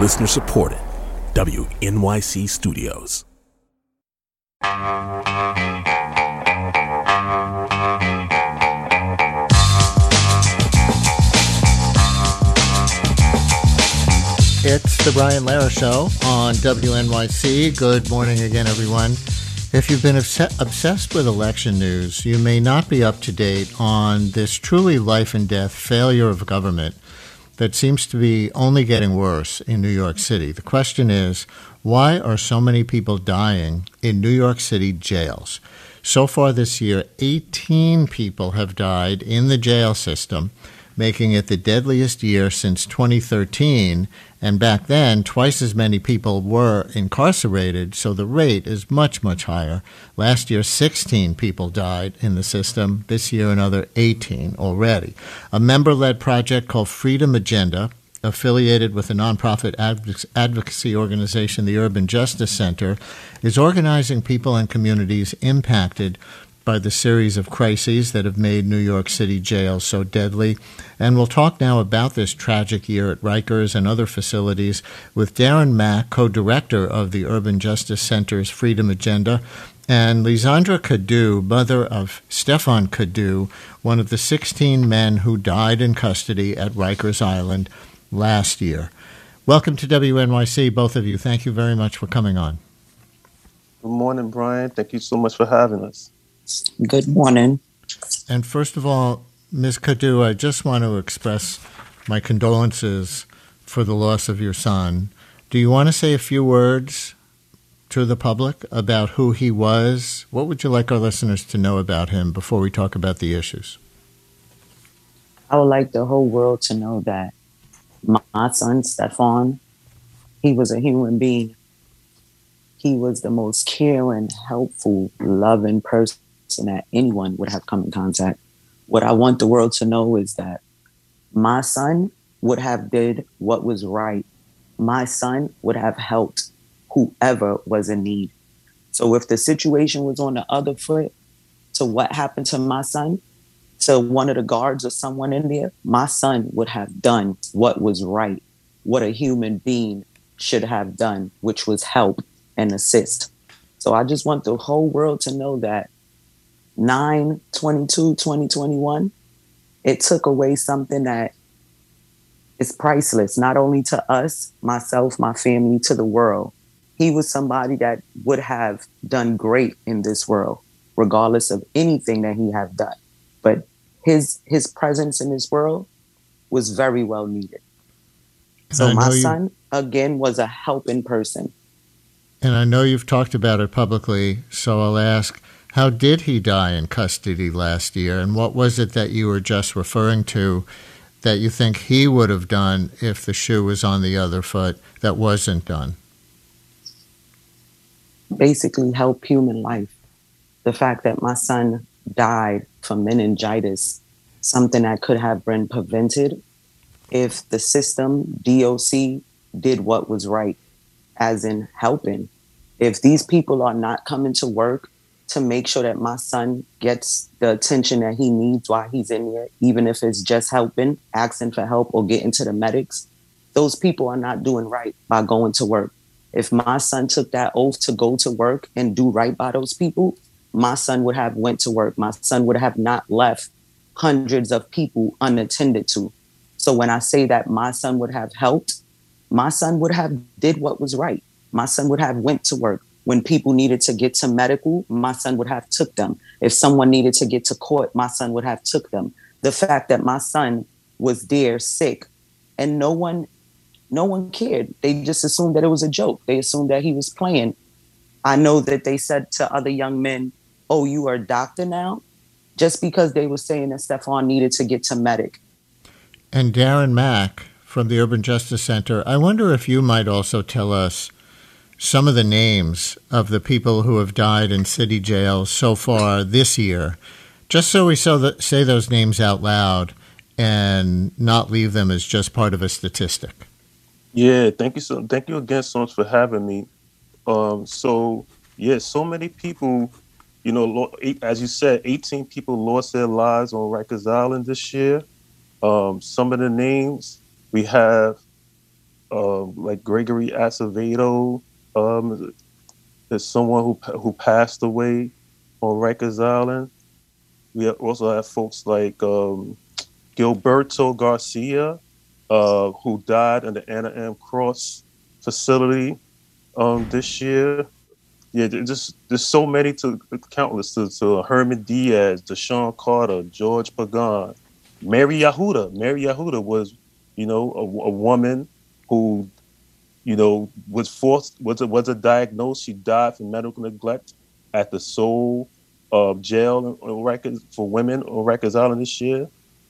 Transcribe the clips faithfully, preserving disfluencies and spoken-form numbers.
Listener supported. W N Y C Studios. It's the Brian Lara Show on W N Y C. Good morning again, everyone. If you've been obs- obsessed with election news, you may not be up to date on this truly life and death failure of government that seems to be only getting worse in New York City. The question is, why are so many people dying in New York City jails? So far this year, eighteen people have died in the jail system, making it the deadliest year since twenty thirteen. And back then, twice as many people were incarcerated, so the rate is much, much higher. Last year, sixteen people died in the system. This year, another eighteen already. A member-led project called Freedom Agenda, affiliated with the nonprofit advocacy organization, the Urban Justice Center, is organizing people and communities impacted by the series of crises that have made New York City jails so deadly. And we'll talk now about this tragic year at Rikers and other facilities with Darren Mack, co-director of the Urban Justice Center's Freedom Agenda, and Lisandra Cadu, mother of Stefan Cadu, one of the sixteen men who died in custody at Rikers Island last year. Welcome to W N Y C, both of you. Thank you very much for coming on. Good morning, Brian. Thank you so much for having us. Good morning. And first of all, Miz Cadu, I just want to express my condolences for the loss of your son. Do you want to say a few words to the public about who he was? What would you like our listeners to know about him before we talk about the issues? I would like the whole world to know that my son, Stefan, he was a human being. He was the most caring, helpful, loving person that anyone would have come in contact. What I want the world to know is that my son would have did what was right. My son would have helped whoever was in need. So if the situation was on the other foot to what happened to my son, to one of the guards or someone in there, my son would have done what was right, what a human being should have done, which was help and assist. So I just want the whole world to know that nine twenty-two twenty twenty-one, it took away something that is priceless, not only to us, myself, my family, to the world. He was somebody that would have done great in this world, regardless of anything that he have done. But his his presence in this world was very well needed. So my son, you, again, was a helping person. And I know you've talked about it publicly, so I'll ask, how did he die in custody last year? And what was it that you were just referring to that you think he would have done if the shoe was on the other foot that wasn't done? Basically, help human life. The fact that my son died from meningitis, something that could have been prevented if the system, D O C, did what was right, as in helping. If these people are not coming to work to make sure that my son gets the attention that he needs while he's in there, even if it's just helping, asking for help or getting to the medics, those people are not doing right by going to work. If my son took that oath to go to work and do right by those people, my son would have went to work. My son would have not left hundreds of people unattended to. So when I say that my son would have helped, my son would have did what was right. My son would have went to work. When people needed to get to medical, my son would have took them. If someone needed to get to court, my son would have took them. The fact that my son was there sick and no one, no one cared. They just assumed that it was a joke. They assumed that he was playing. I know that they said to other young men, oh, you are a doctor now? Just because they were saying that Stefan needed to get to medic. And Darren Mack from the Urban Justice Center, I wonder if you might also tell us some of the names of the people who have died in city jails so far this year, just so we so that, say those names out loud and not leave them as just part of a statistic. Yeah, thank you so thank you again so much for having me. Um, so yeah, so many people, you know, lo- eight, as you said, eighteen people lost their lives on Rikers Island this year. Um, some of the names we have um, like Gregory Acevedo. Um, there's someone who who passed away on Rikers Island. We also have folks like um, Gilberto Garcia, uh, who died in the Anna M. Cross facility um, this year. Yeah, just there's so many to countless to, to Herman Diaz, Deshaun Carter, George Pagan, Mary Yahuda. Mary Yahuda was, you know, a, a woman who, you know, was forced was a, was a diagnosed. She died from medical neglect at the Seoul uh, jail on records for women on Rikers Island this year.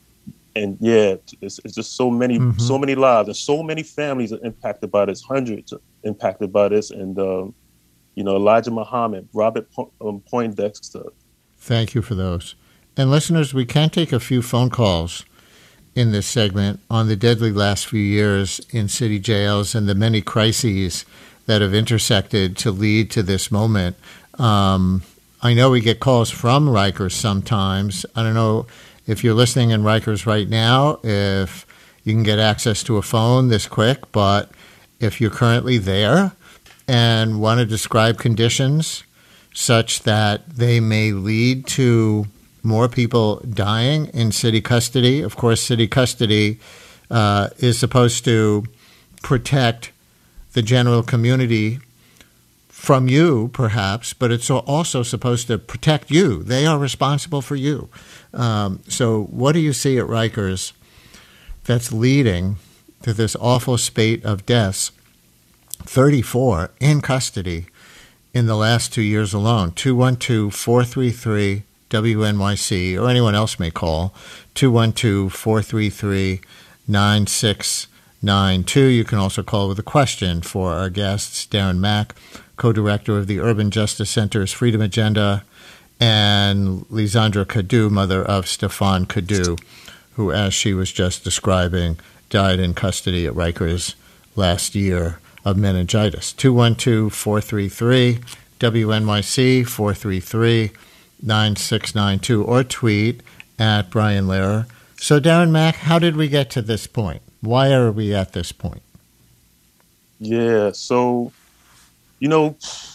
And yeah, it's, it's just so many, mm-hmm. so many lives, and so many families are impacted by this. Hundreds are impacted by this, and. Um, You know, Elijah Muhammad, Robert po- um, Poindexter. Thank you for those. And listeners, we can take a few phone calls in this segment on the deadly last few years in city jails and the many crises that have intersected to lead to this moment. Um, I know we get calls from Rikers sometimes. I don't know if you're listening in Rikers right now, if you can get access to a phone this quick, but if you're currently there and want to describe conditions such that they may lead to more people dying in city custody. Of course, city custody uh, is supposed to protect the general community from you, perhaps, but it's also supposed to protect you. They are responsible for you. Um, so what do you see at Rikers that's leading to this awful spate of deaths? thirty-four in custody in the last two years alone. two one two, four three three, W N Y C, or anyone else may call, two one two, four three three, nine six nine two. You can also call with a question for our guests, Darren Mack, co-director of the Urban Justice Center's Freedom Agenda, and Lisandra Cadu, mother of Stefan Cadu, who, as she was just describing, died in custody at Rikers last year of meningitis. two one two, four three three, W N Y C, four three three, nine six nine two, or tweet at Brian Lehrer. So, Darren Mack, how did we get to this point? Why are we at this point? Yeah, so, you know,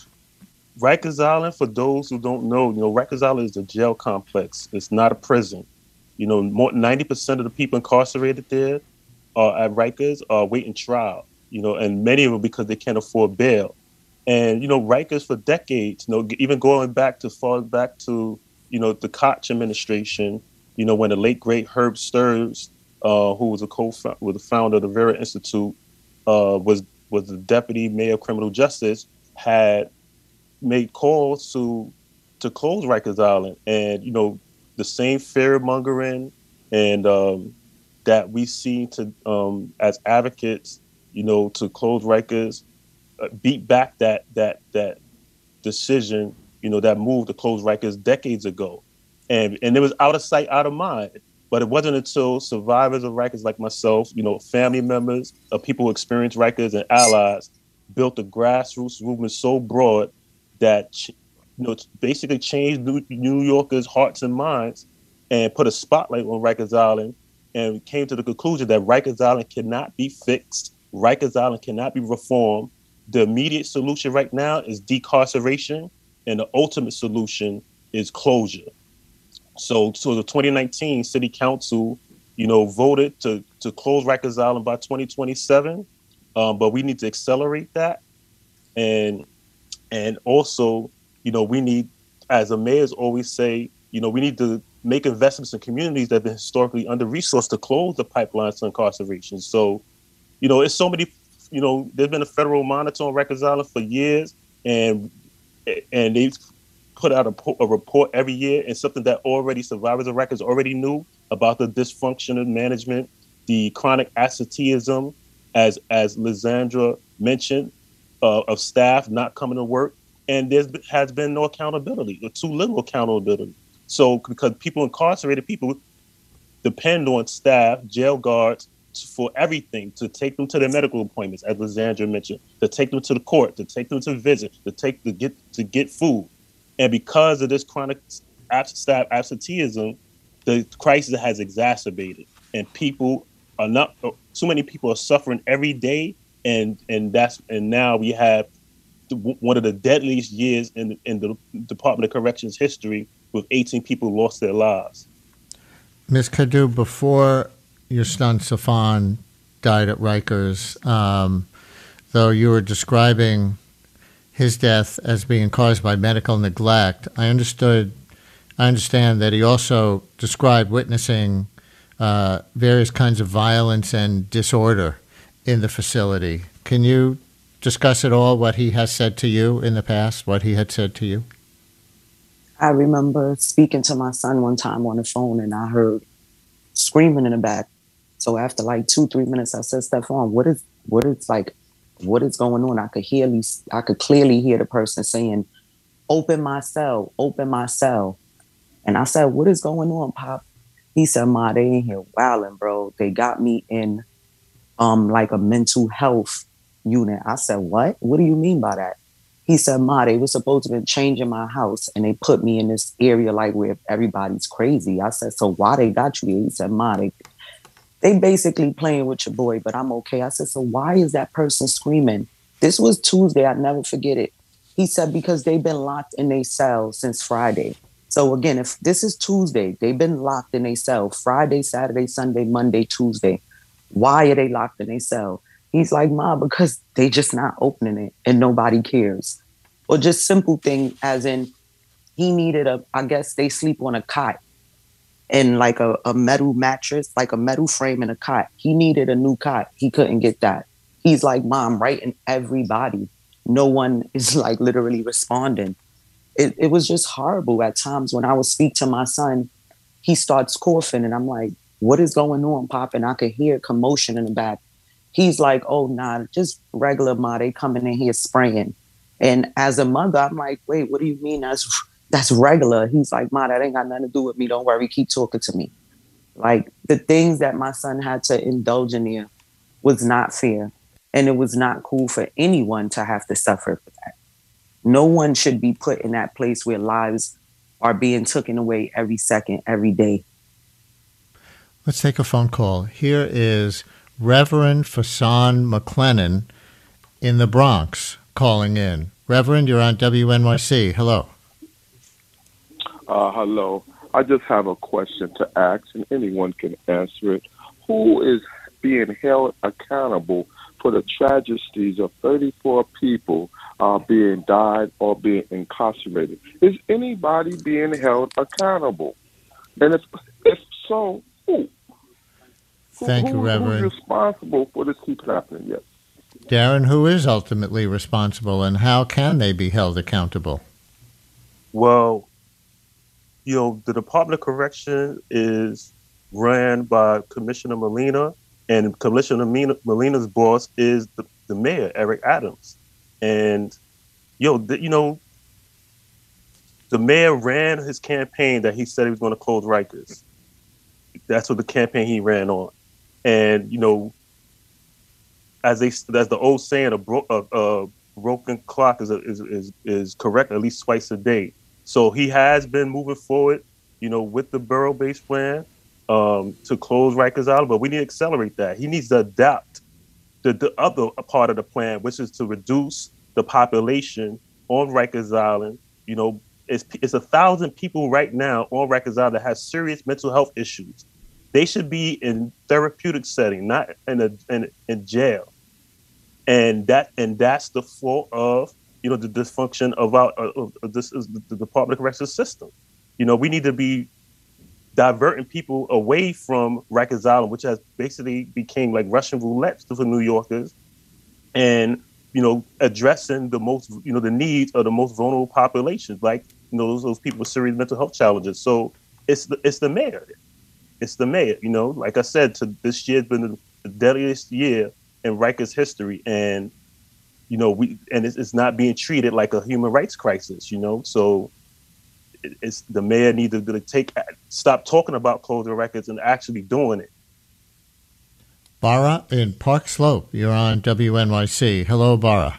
Rikers Island, for those who don't know, you know, Rikers Island is a jail complex. It's not a prison. You know, more, ninety percent of the people incarcerated there are at Rikers are waiting trial. You know, and many of them because they can't afford bail. And, you know, Rikers for decades, you know, even going back to far back to, you know, the Koch administration, you know, when the late, great Herb Stearns, uh, who was a co was the founder of the Vera Institute, uh, was was the deputy mayor of criminal justice, had made calls to to close Rikers Island. And, you know, the same fear mongering and um, that we see to um, as advocates, you know, to close Rikers, uh, beat back that that that decision, you know, that move to close Rikers decades ago, and and it was out of sight, out of mind. But it wasn't until survivors of Rikers like myself, you know, family members of people who experienced Rikers and allies, built a grassroots movement so broad that, you know, basically changed New, New Yorkers' hearts and minds, and put a spotlight on Rikers Island, and came to the conclusion that Rikers Island cannot be fixed. Rikers Island cannot be reformed. The immediate solution right now is decarceration, and the ultimate solution is closure. So, so the twenty nineteen City Council, you know, voted to to close Rikers Island by twenty twenty-seven, um, but we need to accelerate that, and and also, you know, we need, as the mayors always say, you know, we need to make investments in communities that have been historically under-resourced to close the pipelines to incarceration. So, you know, it's so many, you know, there's been a federal monitor on Rikers Island for years, and and they've put out a, a report every year, and something that already survivors of Rikers already knew about the dysfunction of management, the chronic absenteeism, as as Lisandra mentioned, uh, of staff not coming to work, and there has been no accountability, or too little accountability. So because people, incarcerated people, depend on staff, jail guards, for everything, to take them to their medical appointments, as Lisandra mentioned, to take them to the court, to take them to visit, to take to get to get food. And because of this chronic staff absenteeism, the crisis has exacerbated, and people are not. Too many people are suffering every day, and and that's and now we have the, one of the deadliest years in in the Department of Corrections history, with eighteen people lost their lives. Miz Cadieux, before your son Safan died at Rikers, um, though you were describing his death as being caused by medical neglect, I understood. I understand that he also described witnessing uh, various kinds of violence and disorder in the facility. Can you discuss at all what he has said to you in the past, what he had said to you? I remember speaking to my son one time on the phone, and I heard screaming in the back. So after like two, three minutes, I said, Stephon, what is, what is like, what is going on? I could hear, I could clearly hear the person saying, open my cell, open my cell. And I said, what is going on, Pop? He said, Ma, they in here wilding, bro. They got me in um like a mental health unit. I said, what? What do you mean by that? He said, Ma, they were supposed to be changing my house, and they put me in this area like where everybody's crazy. I said, so why they got you here? He said, Ma, they, they basically playing with your boy, but I'm okay. I said, so why is that person screaming? This was Tuesday. I'll never forget it. He said, because they've been locked in their cell since Friday. So again, if this is Tuesday, they've been locked in their cell Friday, Saturday, Sunday, Monday, Tuesday. Why are they locked in their cell? He's like, Ma, because they just not opening it and nobody cares. Or just simple thing as in he needed a, I guess they sleep on a cot and like a, a metal mattress, like a metal frame and a cot. He needed a new cot. He couldn't get that. He's like, Mom, right in everybody. No one is like literally responding. It, it was just horrible at times. When I would speak to my son, he starts coughing and I'm like, what is going on, Pop? And I could hear commotion in the back. He's like, oh, nah, just regular, Ma. They coming in here spraying. And as a mother, I'm like, wait, what do you mean that's that's regular? He's like, Ma, that ain't got nothing to do with me. Don't worry. Keep talking to me. Like the things that my son had to indulge in there was not fair. And it was not cool for anyone to have to suffer for that. No one should be put in that place where lives are being taken away every second, every day. Let's take a phone call. Here is Reverend Fasan McLennan in the Bronx calling in. Reverend, you're on W N Y C. Hello. Uh, hello. I just have a question to ask, and anyone can answer it. Who is being held accountable for the tragedies of thirty-four people uh, being died or being incarcerated? Is anybody being held accountable? And if, if so, who? Thank who, you, Reverend. Who's responsible for this keep happening? Yes. Darren, who is ultimately responsible, and how can they be held accountable? Well, you know, the Department of Correction is ran by Commissioner Molina, and Commissioner Molina's boss is the, the mayor, Eric Adams. And, yo, the, you know, the mayor ran his campaign that he said he was going to close Rikers. That's what the campaign he ran on. And, you know, as they, as the old saying, a, bro, a, a broken clock is, a, is is is correct at least twice a day. So he has been moving forward, you know, with the borough-based plan um, to close Rikers Island, but we need to accelerate that. He needs to adapt the, the other part of the plan, which is to reduce the population on Rikers Island. You know, it's, it's a thousand people right now on Rikers Island that has serious mental health issues. They should be in therapeutic setting, not in a in, in jail. And that and that's the fault of, you know, the dysfunction of our of, of this is the Department of Corrections system. You know, we need to be diverting people away from Rikers Island, which has basically became like Russian roulette for New Yorkers, and, you know, addressing the most, you know, the needs of the most vulnerable populations, like, you know, those, those people with serious mental health challenges. So it's the, it's the mayor. It's the mayor. You know, like I said, to, this year's been the deadliest year in Rikers history, and, you know, we and it's, it's not being treated like a human rights crisis. You know, so it, it's the mayor needs to, to take stop talking about closing Rikers and actually doing it. Bara in Park Slope, you're on W N Y C. Hello, Bara.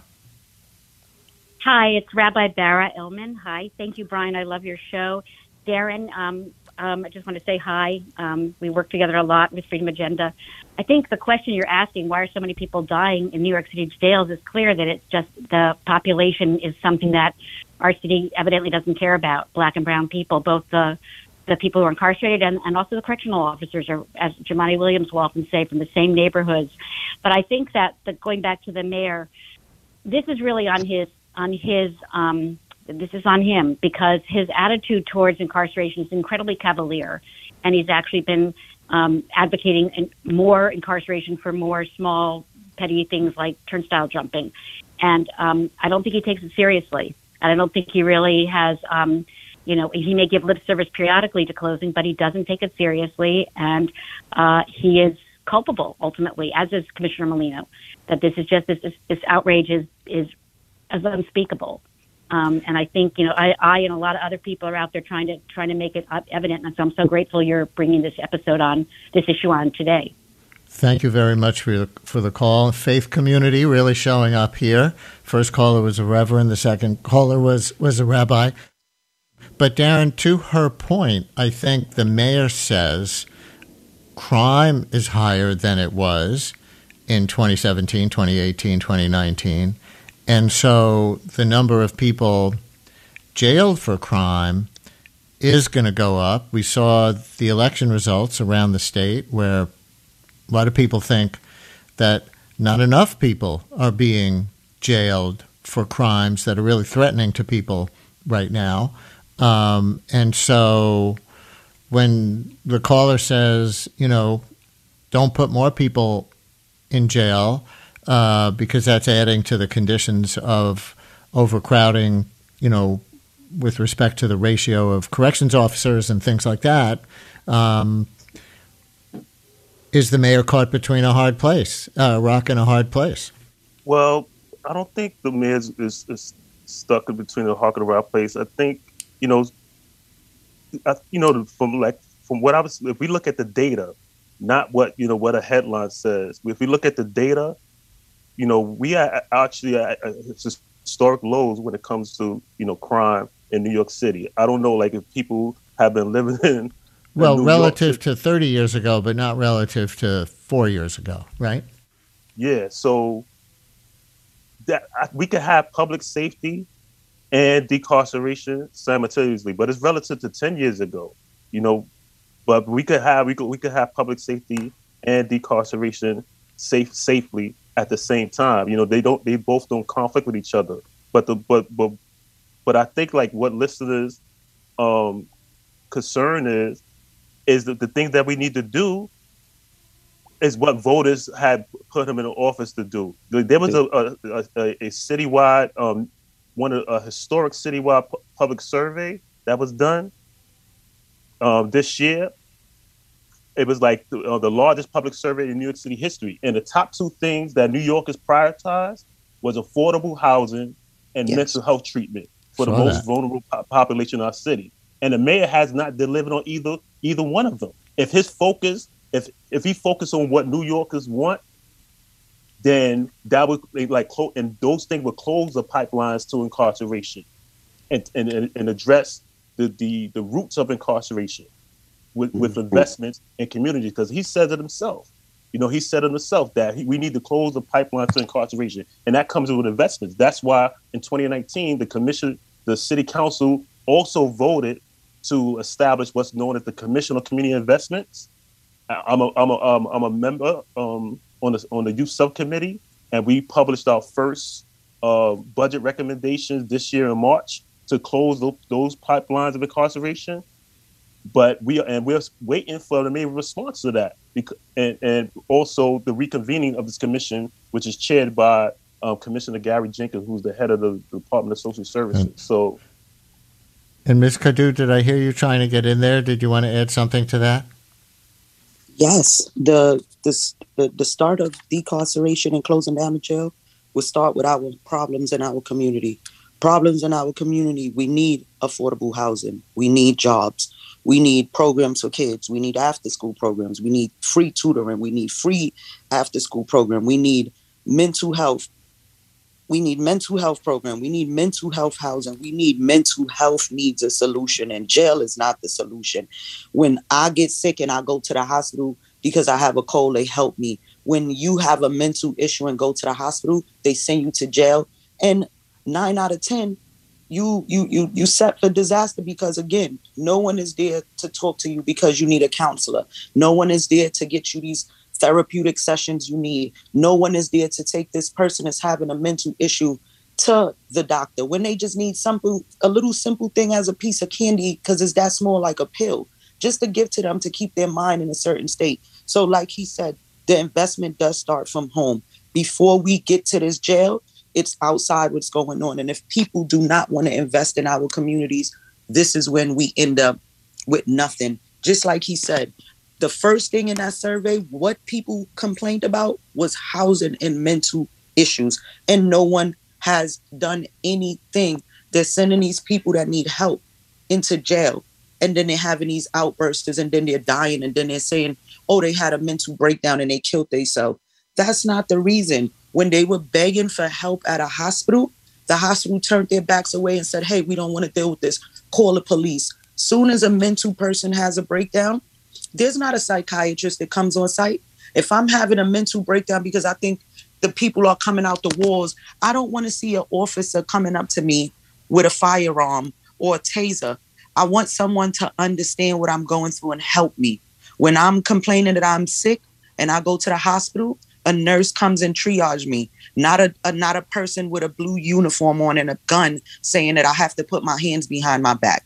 Hi, it's Rabbi Bara Illman. Hi, thank you, Brian. I love your show. Darren, um, Um, I just want to say hi. Um, we work together a lot with Freedom Agenda. I think the question you're asking, why are so many people dying in New York City jails, is clear that it's just the population is something that our city evidently doesn't care about, black and brown people, both the the people who are incarcerated and, and also the correctional officers are, as Jumaane Williams will often say, from the same neighborhoods. But I think that the, going back to the mayor, this is really on his, on his, um, this is on him, because his attitude towards incarceration is incredibly cavalier. And he's actually been um, advocating in more incarceration for more small, petty things like turnstile jumping. And um, I don't think he takes it seriously. And I don't think he really has, um, you know, he may give lip service periodically to closing, but he doesn't take it seriously. And uh, he is culpable, ultimately, as is Commissioner Molino, that this is just, this, this, this outrage is, is, is unspeakable. Um, and I think, you know, I, I and a lot of other people are out there trying to trying to make it evident. And so I'm so grateful you're bringing this episode on, this issue on today. Thank you very much for, your, for the call. Faith community really showing up here. First caller was a reverend. The second caller was, was a rabbi. But Darren, to her point, I think the mayor says crime is higher than it was in twenty seventeen, twenty eighteen, twenty nineteen. And so the number of people jailed for crime is going to go up. We saw the election results around the state where a lot of people think that not enough people are being jailed for crimes that are really threatening to people right now. Um, and so when the caller says, you know, don't put more people in jail uh, because that's adding to the conditions of overcrowding, you know, with respect to the ratio of corrections officers and things like that, um, is the mayor caught between a hard place, a rock and a hard place? Well, I don't think the mayor is, is, is stuck in between a rock and a hard place. I think, you know, I, you know, from like from what I was, if we look at the data, not what you know what a headline says. If we look at the data, you know, we are actually at historic lows when it comes to you know crime in New York City. I don't know, like if people have been living in well, in relative to thirty years ago, but not relative to four years ago, right? Yeah. So that we could have public safety and decarceration simultaneously, but it's relative to ten years ago, you know. But we could have we could we could have public safety and decarceration safe safely at the same time. You know, they don't they both don't conflict with each other. But the but but but I think like what listeners' um, concern is is that the things that we need to do is what voters had put him in office to do. There was a a, a, a citywide um, one a historic citywide pu- public survey that was done um, this year. It was like the, uh, the largest public survey in New York City history. And the top two things that New Yorkers prioritized was affordable housing and yes. mental health treatment for Saw the most that. vulnerable po- population in our city. And the mayor has not delivered on either either one of them. If his focus, if if he focused on what New Yorkers want, then that would like close, and those things would close the pipelines to incarceration, and and, and address the, the the roots of incarceration with, mm-hmm. with investments in communities. Because he says it himself. You know, he said it himself that he, we need to close the pipeline to incarceration, and that comes with investments. That's why in twenty nineteen, the commission, the city council also voted to establish what's known as the Commission on Community Investments. I'm a I'm a um, I'm a member um, on the on the youth subcommittee, and we published our first uh, budget recommendations this year in March to close those, those pipelines of incarceration. But we are, and we're waiting for the main response to that, because, and and also the reconvening of this commission, which is chaired by um, Commissioner Gary Jenkins, who's the head of the Department of Social Services. Mm. So. And Miz Cadu, did I hear you trying to get in there? Did you want to add something to that? Yes, the the the, the start of decarceration and closing down the jail will start with our problems in our community. Problems in our community. We need affordable housing. We need jobs. We need programs for kids. We need after-school programs. We need free tutoring. We need free after-school program. We need mental health We need mental health program. We need mental health housing. We need mental health needs a solution, and jail is not the solution. When I get sick and I go to the hospital because I have a cold, they help me. When you have a mental issue and go to the hospital, they send you to jail. And nine out of ten, you you you you set for disaster because, again, no one is there to talk to you because you need a counselor. No one is there to get you these therapeutic sessions you need. No one is there to take this person that's having a mental issue to the doctor when they just need simple, a little simple thing as a piece of candy because it's that small, like a pill, just to give to them to keep their mind in a certain state. So like he said, the investment does start from home. Before we get to this jail, it's outside what's going on. And if people do not want to invest in our communities, this is when we end up with nothing. Just like he said, the first thing in that survey, what people complained about was housing and mental issues. And no one has done anything. They're sending these people that need help into jail. And then they're having these outbursts and then they're dying. And then they're saying, oh, they had a mental breakdown and they killed themselves. That's not the reason. When they were begging for help at a hospital, the hospital turned their backs away and said, hey, we don't want to deal with this. Call the police. Soon as a mental person has a breakdown, there's not a psychiatrist that comes on site. If I'm having a mental breakdown because I think the people are coming out the walls, I don't want to see an officer coming up to me with a firearm or a taser. I want someone to understand what I'm going through and help me. When I'm complaining that I'm sick and I go to the hospital, a nurse comes and triage me, not a, a not a person with a blue uniform on and a gun saying that I have to put my hands behind my back.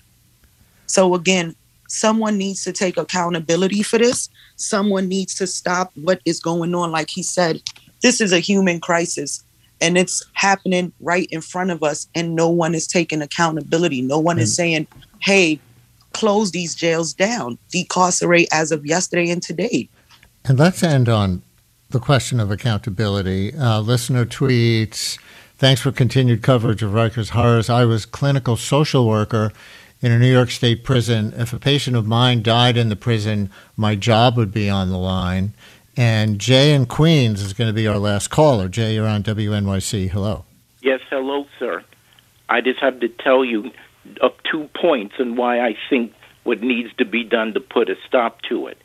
So again, someone needs to take accountability for this. Someone needs to stop what is going on. Like he said, this is a human crisis and it's happening right in front of us and no one is taking accountability. No one mm. is saying, hey, close these jails down, decarcerate as of yesterday and today. And let's end on the question of accountability. Uh, listener tweets, thanks for continued coverage of Rikers horrors. I was clinical social worker in a New York State prison. If a patient of mine died in the prison, my job would be on the line. And Jay in Queens is going to be our last caller. Jay, you're on W N Y C. Hello. Yes, hello, sir. I just have to tell you of two points and why I think what needs to be done to put a stop to it.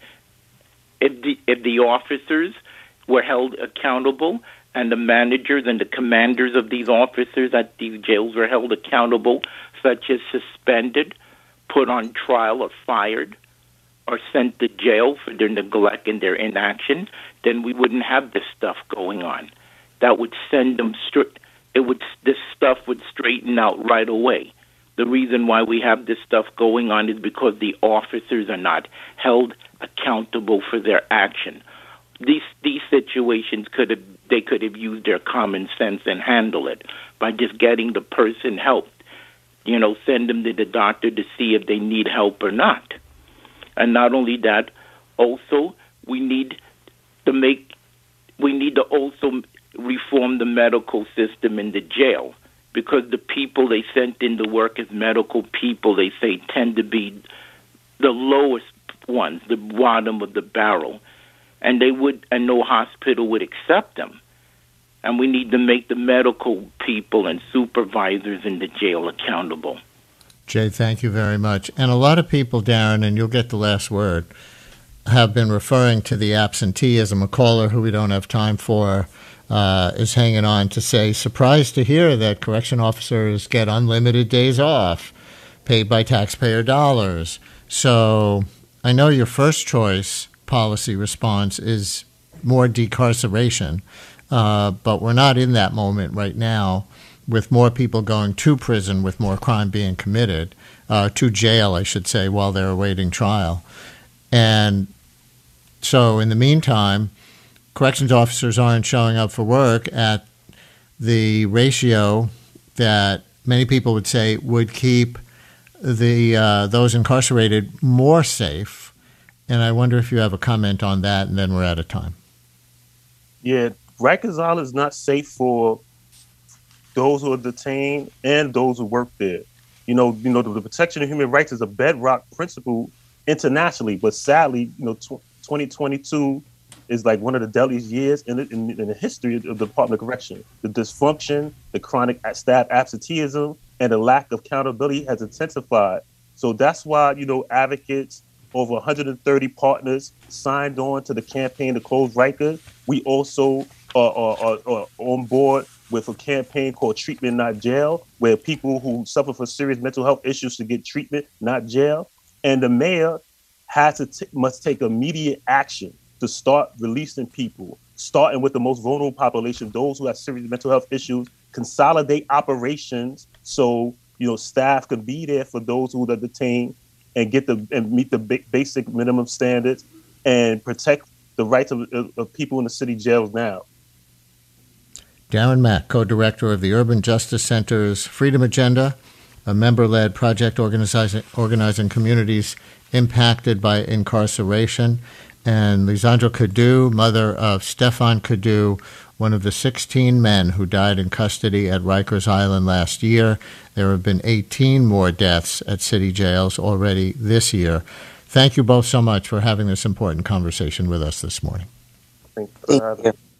If the, if the officers were held accountable and the managers and the commanders of these officers at these jails were held accountable, such as suspended, put on trial, or fired, or sent to jail for their neglect and their inaction, then we wouldn't have this stuff going on. That would send them straight. It would. This stuff would straighten out right away. The reason why we have this stuff going on is because the officers are not held accountable for their action. These these situations could have they could have used their common sense and handle it by just getting the person help. You know, send them to the doctor to see if they need help or not. And not only that, also we need to make we need to also reform the medical system in the jail, because the people they sent in to work as medical people, they say, tend to be the lowest ones, the bottom of the barrel, and they would, and no hospital would accept them. And we need to make the medical people and supervisors in the jail accountable. Jay, thank you very much. And a lot of people, Darren, and you'll get the last word, have been referring to the absenteeism. A caller who we don't have time for uh, is hanging on to say, surprised to hear that correction officers get unlimited days off, paid by taxpayer dollars. So I know your first choice policy response is more decarceration, uh, but we're not in that moment right now, with more people going to prison with more crime being committed, uh, to jail, I should say, while they're awaiting trial. And so in the meantime, corrections officers aren't showing up for work at the ratio that many people would say would keep the uh, those incarcerated more safe. And I wonder if you have a comment on that, and then we're out of time. Yeah, Rikers Island is not safe for those who are detained and those who work there. You know, you know, the, the protection of human rights is a bedrock principle internationally, but sadly, you know, tw- twenty twenty-two, is like one of the deadliest years in the, in, in the history of the Department of Correction. The dysfunction, the chronic staff absenteeism, and the lack of accountability has intensified. So that's why, you know, advocates, over one hundred thirty partners signed on to the campaign to close Rikers. We also are, are, are, are on board with a campaign called Treatment Not Jail, where people who suffer from serious mental health issues should get treatment, not jail. And the mayor has to t- must take immediate action to start releasing people, starting with the most vulnerable population, those who have serious mental health issues, consolidate operations so, you know, staff can be there for those who are detained and get the and meet the b- basic minimum standards and protect the rights of, of, of people in the city jails now. Darren Mack, co-director of the Urban Justice Center's Freedom Agenda, a member-led project organizing, organizing communities impacted by incarceration, and Lisandra Cadu, mother of Stefan Cadu, one of the sixteen men who died in custody at Rikers Island last year. There have been eighteen more deaths at city jails already this year. Thank you both so much for having this important conversation with us this morning. Thank you.